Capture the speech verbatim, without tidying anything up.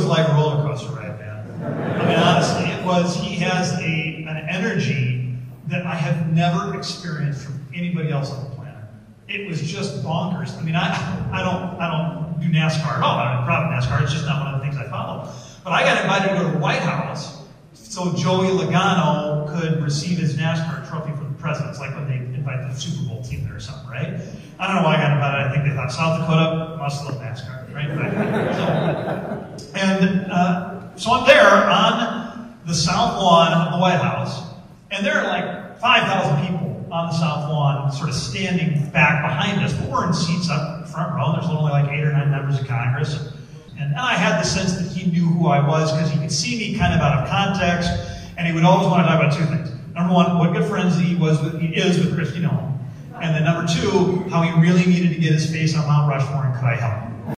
like a roller coaster ride, man. I mean, honestly, it was, he has a, an energy that I have never experienced from anybody else on the planet. It was just bonkers. I mean, I, I don't, I don't do NASCAR at all. I'm not proud of NASCAR. It's just not one of the things I follow. But I got invited to go to the White House so Joey Logano could receive his NASCAR trophy from the president. It's like when they invite the Super Bowl team there or something, right? I don't know why I got invited. I think they thought South Dakota must love NASCAR, right? So, and uh, so I'm there on the south lawn of the White House, and there are like five thousand people on the south lawn sort of standing back behind us, but we're in seats up front row. There's only like eight or nine members of Congress. And I had the sense that he knew who I was because he could see me kind of out of context, and he would always want to talk about two things. Number one, what good friends he was with, he is with Kristi Noem. And then number two, how he really needed to get his face on Mount Rushmore and could I help him.